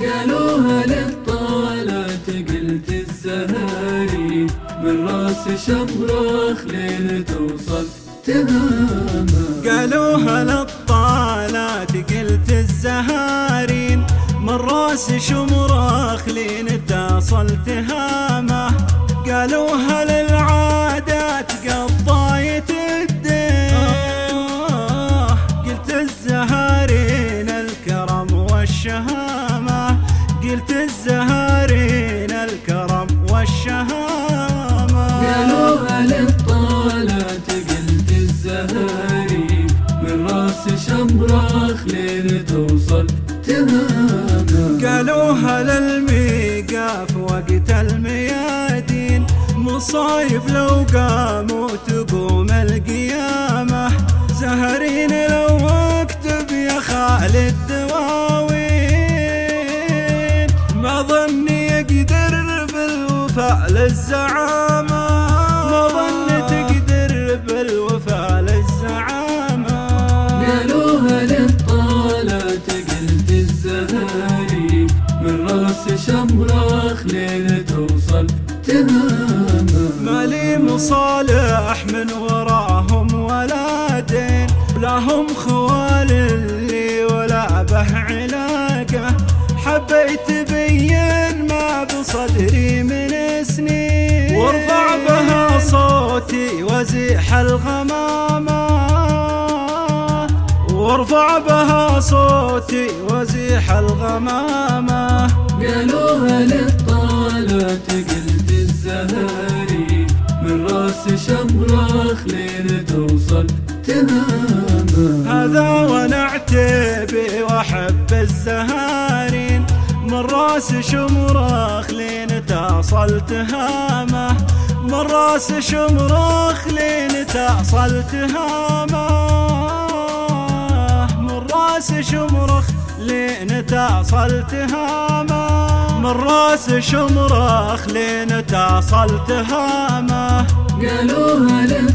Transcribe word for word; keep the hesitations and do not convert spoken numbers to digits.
قالوها للطالات قلت الزهاري من راس شمرخ لين توصل تهامة. قالوها للطالات قلت الزهارين من راس شمرخ لين تصل تهامة. قالوها للعادات قضاية الدين قلت الزهارين الكرم والشهامة. قلت الزهارين الكرم والشهامة. قالوها للطالات قلت الزهاري من راس شمرخ لين توصل تهامة. قالوها للميقاف وقت الميادين مصايب لو قاموا تقوم القيامة. زهرين لو اكتب يا خالد دواوين ما ظني يقدر بالوفاء للزعامة. ما ظني تقدر بالوفاء للزعامة. قالوها للطالات قلت الزهاري من راس شمرخ لين توصل تهامة. مالي مصالح من وراهم ولا دين لهم خوال اللي ولا به علاقة. حبيت بين ما بصدري من سنين وارفع بها صوتي وزيح الغمامة. وارفع بها صوتي وزيح الغمامة. قالوها للطالات قلت الزهاري من راس شمرخ لين توصل تهامة. هذا ونعتبي واحب الزهارين من راس شمرخ لين تصل تهامة. من راس شمرخ لين تصل تهامة. من راس شمرخ لين تصل تهامة. من راس شمرخ لين تصل تهامة. قالوها